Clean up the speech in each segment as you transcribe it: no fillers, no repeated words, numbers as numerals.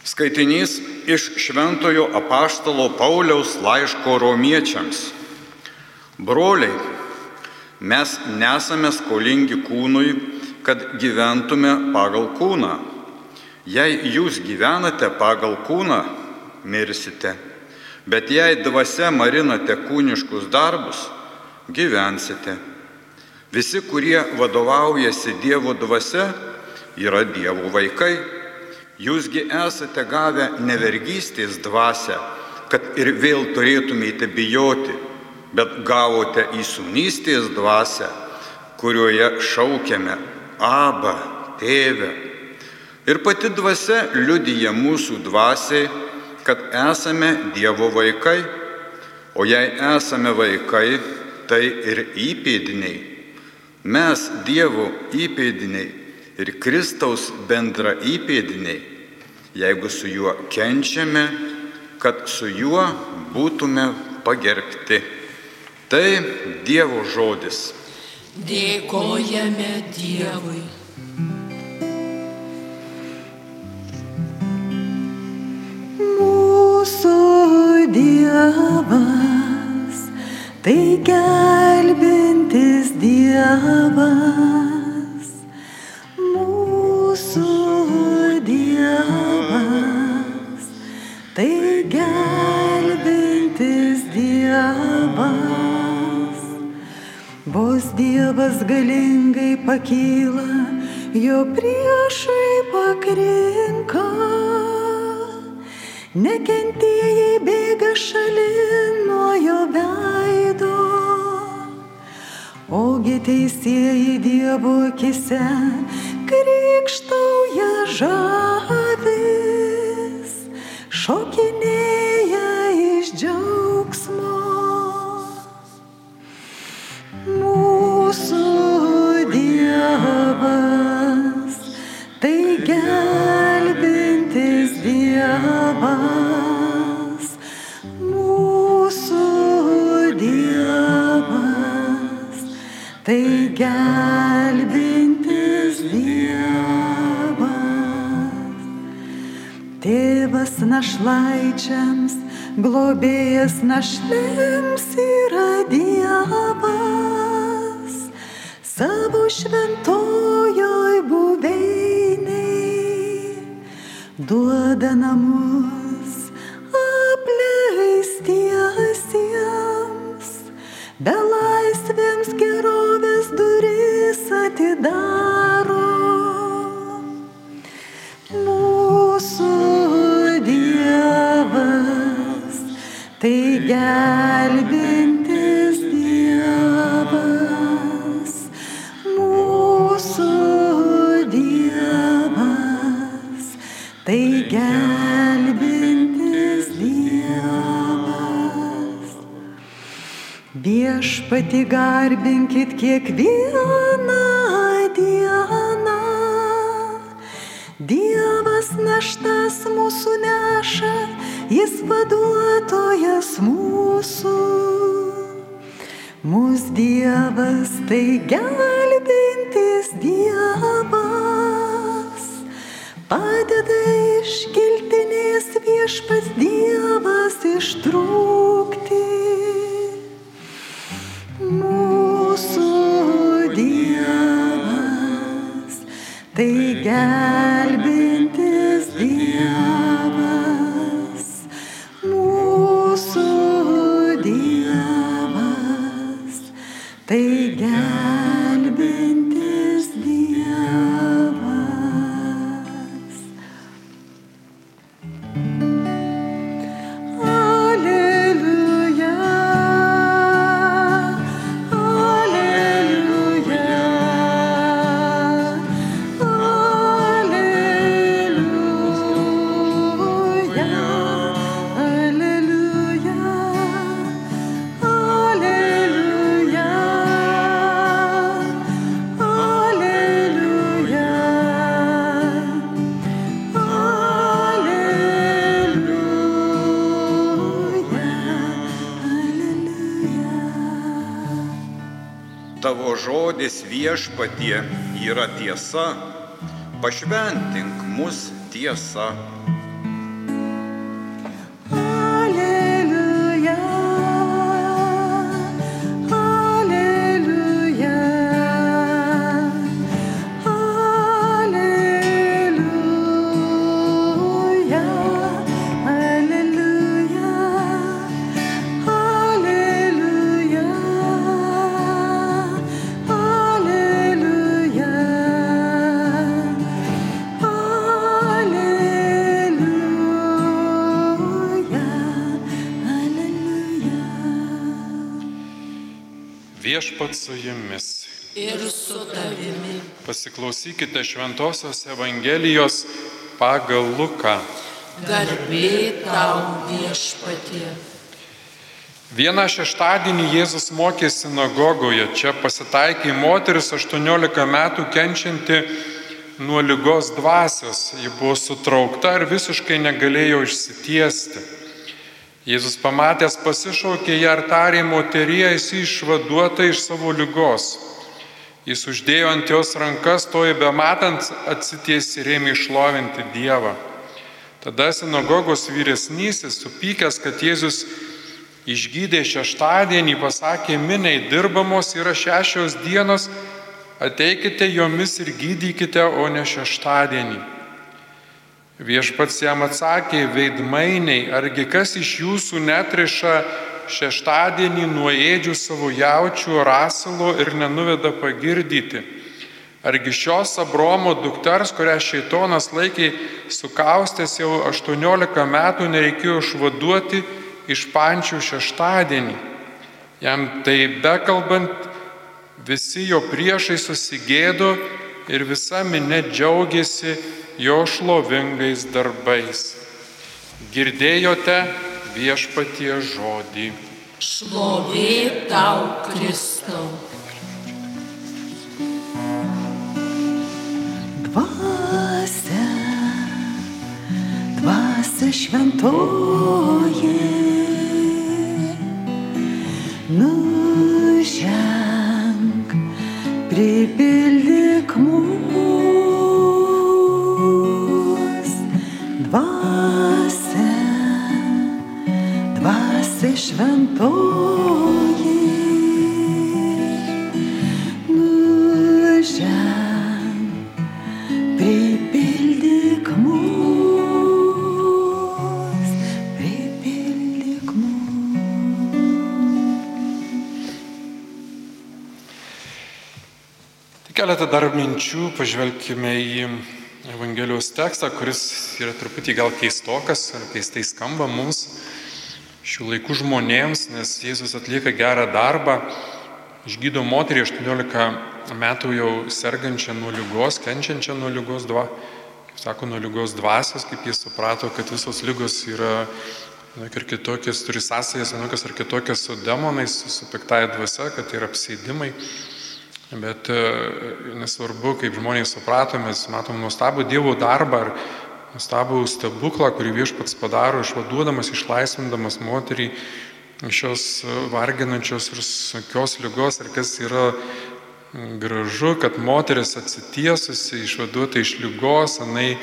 Skaitinys iš Šventojo apaštalo Pauliaus laiško Romiečiams. Broliai, mes nesame skolingi kūnui, kad gyventume pagal kūną. Jei jūs gyvenate pagal kūną, mirsite, bet jei dvasia marinate kūniškus darbus, gyvensite. Visi, kurie vadovaujasi Dievo dvasia, yra Dievo vaikai. Jūsgi esate gavę nevergystės dvasią, kad ir vėl turėtumėte bijoti, bet gavote įsūnystės dvasią, kurioje šaukiame Abba, Tėve. Ir pati dvasia liudija mūsų dvasiai, kad esame Dievo vaikai, o jei esame vaikai, tai ir įpėdiniai. Mes Dievo įpėdiniai ir Kristaus bendra įpėdiniai, jeigu su juo kenčiame, kad su juo būtume pagerbti. Tai Dievo žodis. Dėkojame Dievui. Mūsų Dievas, tai gelbintis Dievas. Mūsų Dievas, tai gelbintis Dievas. Vos Dievas galingai pakyla, jo priešai pakrinka. Nekentėjai bėga šalin nuo jo veido, ogi teisėjai Dievo akise krykštauja žavis, šokinėja iš džiaugsmo. Mūsų Dievas, tai gelbintis Dievas. Mūsų Dievas, tai gelbintis Dievas. Tėvas našlaičiams, globėjas našlėms yra Dievas, savo šventojoj buveinėj duoda namus apleistiesiems, belaisvėms gerovės duris atidaro. Mūsų Dievas, tai gelbintis Dievas. Mūsų Dievas, tai gelbintis Dievas. Viešpatį garbinkit kiekvieną dieną. Dievas naštas mūsų neša, jis vaduotojas mūsų. Mūsų Dievas, tai gelbintis Dievas. Padeda iš giltinės viešpats Dievas ištrūkti. Mūsų Dievas, tai gelbintis Dievas. Mūsų Dievas, tai gelbintis Dievas. Alleluja, alleluja, Tavo žodis viešpatie yra tiesa, pašventink mus tiesa. Viešpats su jumis. Ir su tavimi. Pasiklausykite Šventosios Evangelijos pagal Luką. Garbė tau, Viešpatie. Vieną šeštadienį Jėzus mokė sinagogoje. Čia pasitaikė moteris 18 metų kenčianti nuo ligos dvasios. Ji buvo sutraukta ir visiškai negalėjo išsitiesti. Jėzus pamatęs pasišaukė ją ir tarė: moterie, esi išvaduota iš savo ligos. Jis uždėjo ant jos rankas, toji bematant atsitiesi ir ėmė šlovinti Dievą. Tada sinagogos vyresnysis, supykęs, kad Jėzus išgydė šeštadienį, pasakė miniai: dirbamos yra 6 dienos, ateikite jomis ir gydykite, o ne šeštadienį. Viešpats jam atsakė: veidmainiai, argi kas iš jūsų netriša šeštadienį nuo ėdžių savo jaučių ar asilo ir nenuveda pagirdyti? Argi šios Abraomo dukters, kurią šėtonas laikė sukaustęs jau 18 metų, nereikėjo išvaduoti iš pančių šeštadienį? Jam tai bekalbant, visi jo priešai susigėdo ir visa minia džiaugiasi jo šlovingais darbais. Girdėjote Viešpatie žodį. Šlovė tau, Kristau. Dvasia šventoji, nuženk, pripildyk mus. Dvasia šventoji, nuženk, pripildyk mus, pripildyk mus. Tik keletą dar minčių, pažvelkime į Evangelijos tekstą, kuris yra truputį gal keistokas ar keistai skamba mums, šių laikų žmonėms, nes Jėzus atlieka gerą darbą, išgydo moterį 18 metų jau sergančią nuo ligos, kenčiančią nuo ligos, nuo ligos dvasios, kaip jis suprato, kad visos ligos yra ir kitokios, turi sąsajas vienokios ar kitokios su demonais, su piktaja dvasia, kad yra apsėdimai. Bet nesvarbu, kaip žmonės suprato, mes matom nuostabų Dievo darbą ar nuostabų stebuklą, kurį Viešpats padaro, išvaduodamas, išlaisvindamas moterį iš šios varginančios ir sunkios ligos. Ir kas yra gražu, kad moteris atsitiesusi, išvaduota iš ligos, jinai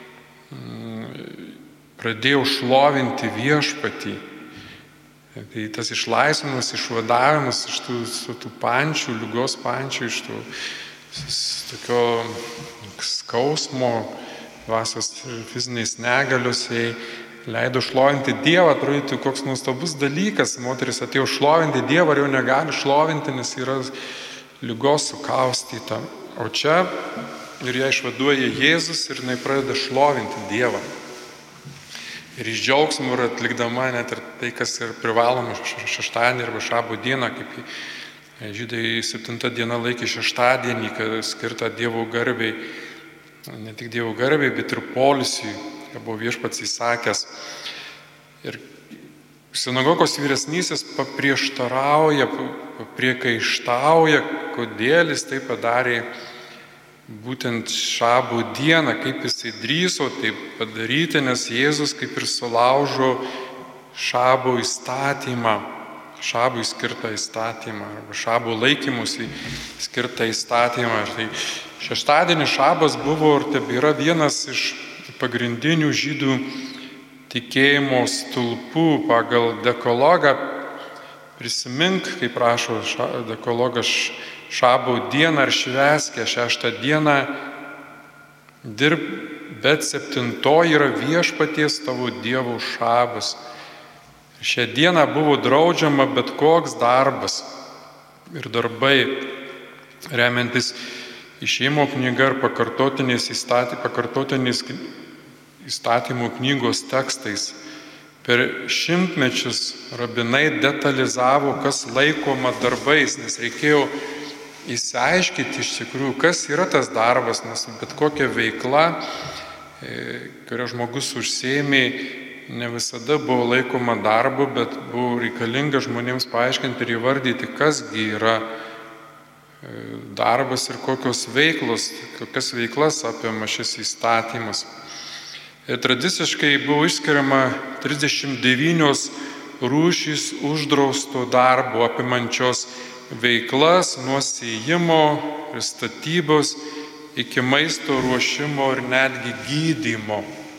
pradėjo šlovinti Viešpatį. Tai tas išlaisvinimas, išvadavimas iš tų pančių, ligos pančių, iš tokio skausmo, dvasios fiziniais negalios, jai leido šlovinti Dievą. Atrodytų, koks nuostabus dalykas. Moteris atėjo šlovinti Dievą, ar jau negali šlovinti, nes yra ligos sukaustyta. O čia ir ją išvaduoja Jėzus ir jinai pradeda šlovinti Dievą. Ir iš džiaugsmų ir atlikdama net ir tai, kas yra privaloma šeštadienį arba šabo dieną, kaip žydai 7 dieną laikė šeštadienį, skirtą Dievo garbei. Ne tik Dievo garbei, bet ir poilsiui, ką buvo Viešpats įsakęs. Ir sinagogos vyresnysis paprieštarauja, papriekaištauja, kodėl jis tai padarė būtent šabo dieną, kaip jisai drįso tai padaryti, nes Jėzus kaip ir sulaužo šabo įstatymą, šabui skirtą įstatymą, arba šabo laikymusi skirtą įstatymą. Tai šeštadienį šabas buvo ir tebėra vienas iš pagrindinių žydų tikėjimo stulpų pagal dekologą. Prisimink, kaip prašo dekologas, šabo dieną ar švęskė, 6 dieną dirb, bet 7 yra Viešpaties tavo Dievo šabas. Šią dieną buvo draudžiama bet koks darbas ir darbai, remiantis Išėjimo knyga ir pakartotiniais įstatymų knygos tekstais. Per šimtmečius rabinai detalizavo, kas laikoma darbais, nes reikėjo įsiaiškinti iš tikrųjų, kas yra tas darbas, nes bet kokia veikla, kurią žmogus užsiėmė, ne visada buvo laikoma darbu, bet buvo reikalinga žmonėms paaiškinti ir įvardyti, kasgi yra darbas ir kokias veiklas apima šis įstatymas. Ir tradiciškai buvo išskiriama 39 rūšys uždrausto darbo apimančios veiklas nuo sėjimo ir statybos iki maisto ruošimo ir netgi gydymo.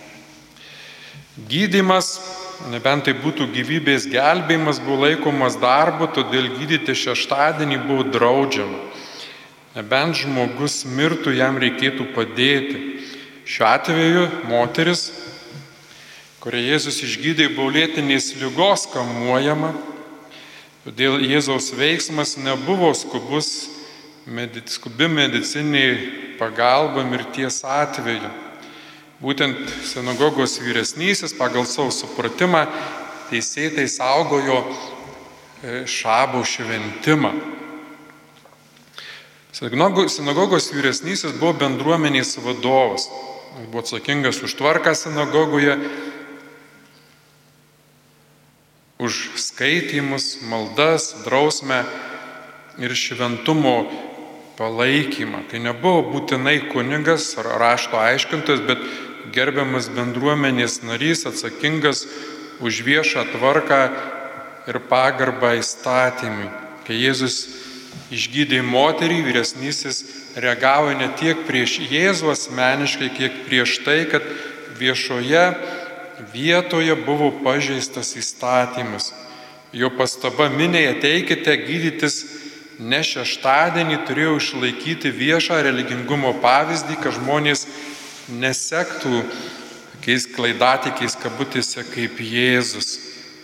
Gydymas, nebent tai būtų gyvybės gelbėjimas, buvo laikomas darbu, todėl gydyti šeštadienį buvo draudžiama. Nebent žmogus mirtų, jam reikėtų padėti. Šiuo atveju moteris, kurią Jėzus išgydė, buvo lėtinės ligos kamuojama, todėl Jėzaus veiksmas nebuvo skubi medicinė pagalba mirties atveju. Būtent sinagogos vyresnysis pagal savo supratimą teisėtai saugojo šabo šventimą. Sinagogos vyresnysis buvo bendruomenės vadovas. Jis buvo atsakingas už tvarką sinagogoje, už skaitymus, maldas, drausmę ir šventumo palaikymą. Tai nebuvo būtinai kunigas ar rašto aiškintojas, bet gerbiamas bendruomenės narys, atsakingas už viešą tvarką ir pagarbą įstatymui. Kai Jėzus išgydė moterį, vyresnysis reagavo ne tiek prieš Jėzų asmeniškai, kiek prieš tai, kad viešoje vietoje buvo pažeistas įstatymas. Jo pastaba miniai: ateikite gydytis ne šeštadienį, turėjo išlaikyti viešą religingumo pavyzdį, kad žmonės nesektų tokiais klaidatikiais kabutėse kaip Jėzus.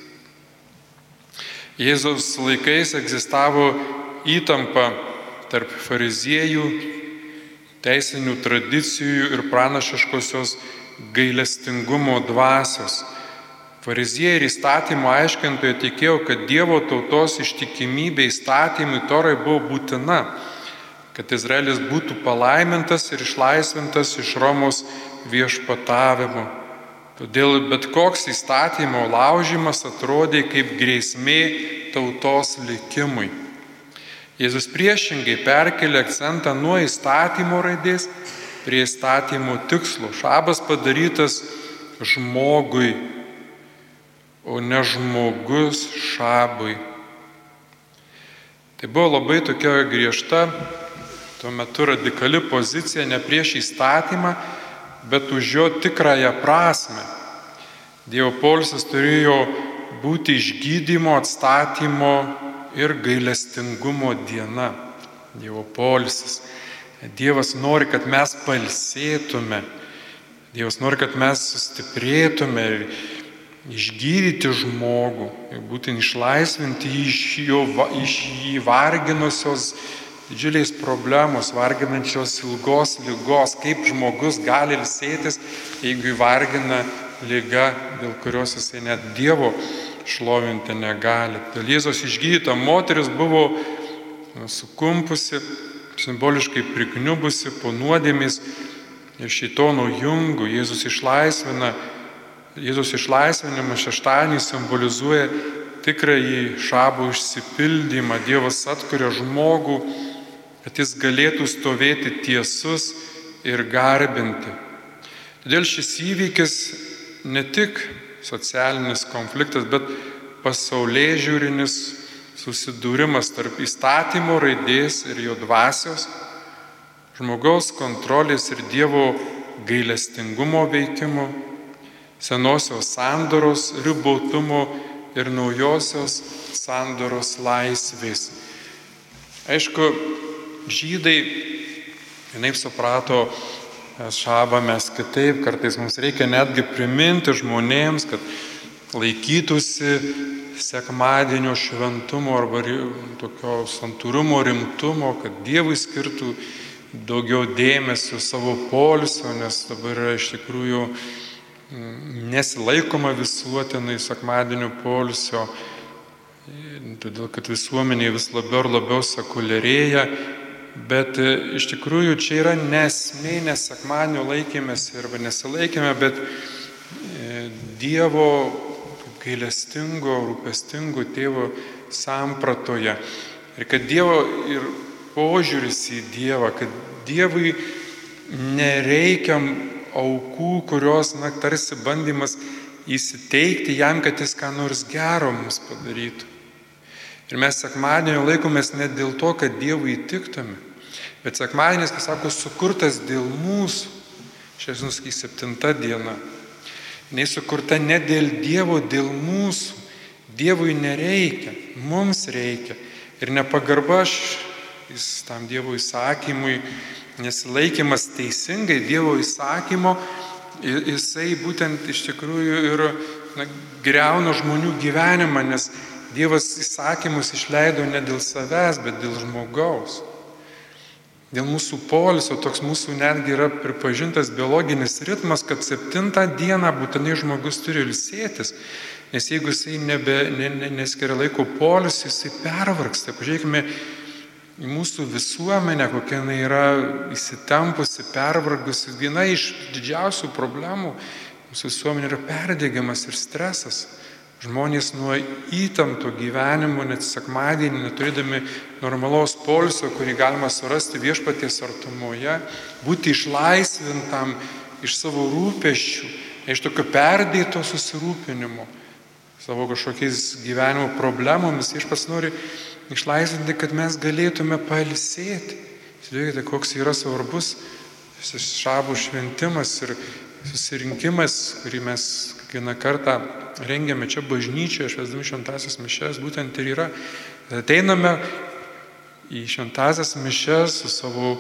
Jėzaus laikais egzistavo įtampa tarp fariziejų, teisinių tradicijų ir pranašiškosios gailestingumo dvasios. Fariziejai ir įstatymo aiškintojai tikėjo, kad Dievo tautos ištikimybė įstatymui Torai buvo būtina, kad Izraelis būtų palaimintas ir išlaisvintas iš Romos viešpatavimo. Todėl bet koks įstatymo laužimas atrodė kaip grėsmė tautos likimui. Jėzus priešingai perkelė akcentą nuo įstatymo raidės prie įstatymo tikslo. Šabas padarytas žmogui, o ne žmogus šabui. Tai buvo labai tokia griežta, tuo metu radikali pozicija ne prieš įstatymą, bet už jo tikrąją prasme. Dievo poilsis turėjo būti išgydymo, atstatymo ir gailestingumo diena. Dievo poilsis. Dievas nori, kad mes pailsėtume. Dievas nori, kad mes sustiprėtume ir išgydyti žmogų, būtent išlaisvinti iš jį varginusios didžiuliais problemos, varginančios ilgos ligos. Kaip žmogus gali ilsėtis, jeigu įvargina liga, dėl kurios jisai net Dievo šlovinti negali. Dėl Jėzaus išgydyta moteris buvo sukumpusi, simboliškai prikniubusi po nuodėmės ir šėtono jungų. Jėzus išlaisvinimas šeštadienį simbolizuoja tikrąjį šabo išsipildymą. Dievas atkuria žmogų, kad jis galėtų stovėti tiesus ir garbinti. Todėl šis įvykis ne tik socialinis konfliktas, bet pasaulėžiūrinis susidūrimas tarp įstatymo raidės ir jo dvasios, žmogaus kontrolės ir Dievo gailestingumo veikimo, senosios sandoros ribotumo ir naujosios sandoros laisvės. Aišku, žydai vienaip suprato šabą mes kitaip, kartais mums reikia netgi priminti žmonėms, kad laikytųsi sekmadienio šventumo arba tokio santūrumo, rimtumo, kad Dievui skirtų daugiau dėmesio savo poilsio, nes dabar yra iš tikrųjų nesilaikoma visuotinai sekmadienio poilsio, todėl kad visuomenė vis labiau ir labiau sekuliarėja, bet iš tikrųjų čia yra nesmė, nes sekmadienio laikėmės arba nesilaikėme, bet Dievo gailestingo, rūpestingo tėvo sampratoje. Ir kad Dievo ir požiūris į Dievą, kad Dievui nereikia aukų, kurios, tarsi bandymas įsiteikti jam, kad jis ką nors gero mums padarytų. Ir mes sekmadienio laikomės ne dėl to, kad Dievui įtiktume, bet sekmadienis, kas sako, sukurtas dėl mūsų. Šiandien, 7 diena. Nei sukurta ne dėl Dievo, dėl mūsų. Dievui nereikia, mums reikia. Ir nepagarba tam Dievo įsakymui, nesilaikymas teisingai Dievo įsakymo, jisai būtent iš tikrųjų ir griauna žmonių gyvenimą, nes Dievas įsakymus išleido ne dėl savęs, bet dėl žmogaus. Dėl mūsų poilsio, toks mūsų netgi yra pripažintas biologinis ritmas, kad 7 dieną būtinai žmogus turi ilsėtis, nes jeigu jisai neskiria laiko poilsiui, jisai pervargsta. Pažiūrėkime į mūsų visuomenę, kokia jinai yra įsitempusi, pervargusi. Viena iš didžiausių problemų mūsų visuomenė yra perdegimas ir stresas. Žmonės nuo įtempto gyvenimo, net sekmadienį, neturėdami normalaus poilsio, kurį galima surasti viešpaties artumoje, būti išlaisvintam iš savo rūpesčių, iš tokio perdėto susirūpinimo, savo kažkokiais gyvenimo problemomis. Viešpats nori išlaisvinti, kad mes galėtume pailsėti. Žiūrėkite, koks yra svarbus šabų šventimas ir susirinkimas, kurį mes kiekvieną kartą rengiame čia bažnyčioje, švęsdami šventąsias mišias, būtent ir yra. Ateiname į šventąsias mišias su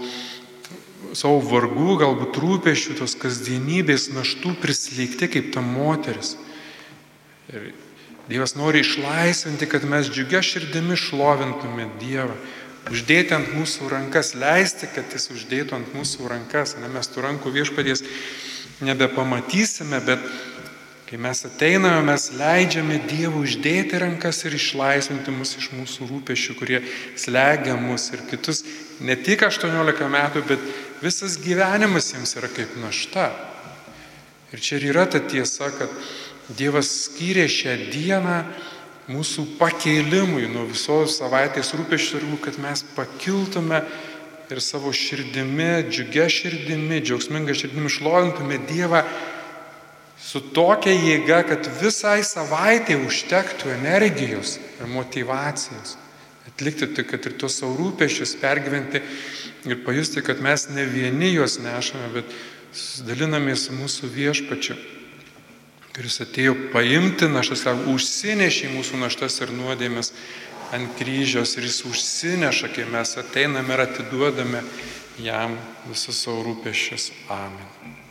savo vargų, galbūt rūpesčių, tos kasdienybės naštų prislėgti kaip ta moteris. Ir Dievas nori išlaisvinti, kad mes džiugia širdimi šlovintume Dievą. Uždėti ant mūsų rankas, leisti, kad jis uždėtų ant mūsų rankas. Mes tų rankų viešpaties nebepamatysime, bet kai mes ateiname, mes leidžiame Dievui uždėti rankas ir išlaisvinti mus iš mūsų rūpesčių, kurie slegia mus ir kitus. Ne tik 18 metų, bet visas gyvenimas jiems yra kaip našta. Ir čia ir yra ta tiesa, kad Dievas skyrė šią dieną mūsų pakeilimui nuo visos savaitės rūpesčių, kad mes pakiltume ir savo širdimi, džiugia širdimi, džiaugsminga širdimi šlovintume Dievą su tokia jėga, kad visai savaitė užtektų energijos ir motyvacijos atlikti, kad ir tuos savo rūpesčius pergyventi ir pajusti, kad mes ne vieni juos nešame, bet dalinamės su mūsų viešpačiu, kuris atėjo paimti naštas, užsinešė mūsų naštas ir nuodėmes ant kryžiaus ir jis užsineša, kai mes ateiname ir atiduodame jam visus savo rūpesčius. Amen.